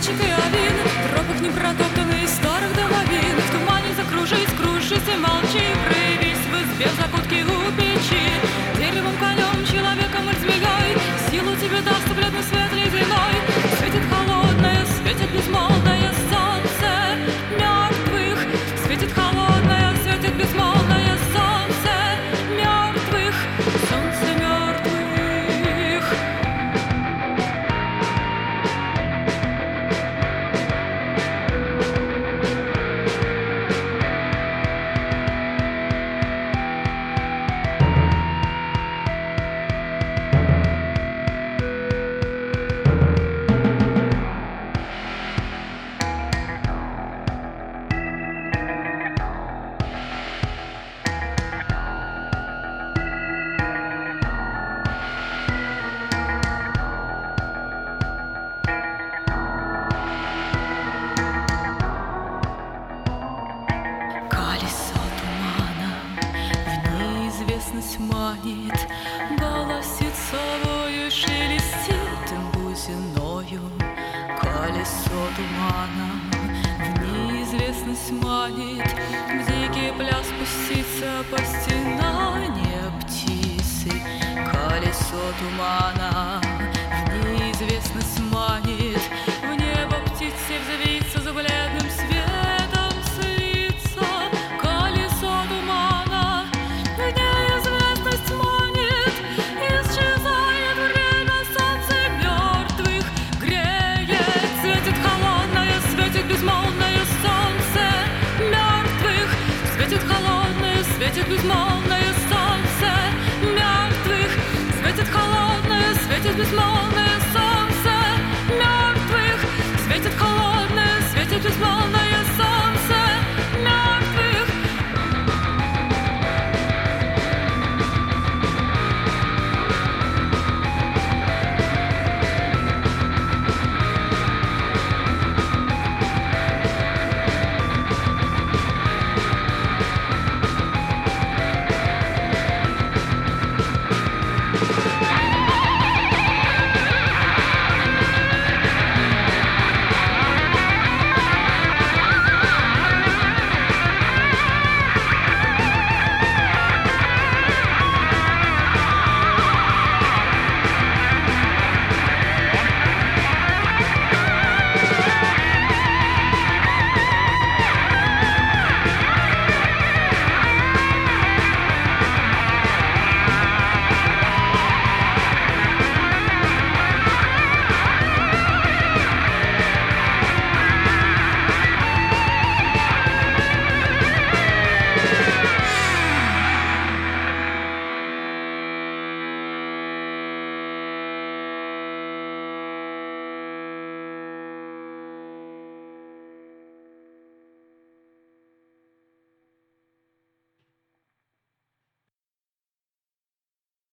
речек и авин, тропок непротоптанный старых домовин. В тумане закружись, кружись и молчи, проявись в избе в закутке у печи. Деревом, конем, человеком или змеей силу тебе даст бледный свет ледяной. Светит холодное, светит безмолвное солнце мертвых. Светит холодное, светит безмолвное солнце мертвых. Солнце мертвых. Колесо тумана в неизвестность манит, голосит совою, шелестит бусиною. Колесо тумана в неизвестность манит, в дикий пляс спуститься по стенанию птицы. Колесо тумана в неизвестность манит, в небо птицы взвиться за бледным светом слиться. Колесо тумана в неизвестность манит, исчезает время, солнце мертвых греет. Светит холодное, светит безмолвное солнце мертвых. Светит холодное, светит безмолвное солнце мертвых. Светит холодное, светит безмолвное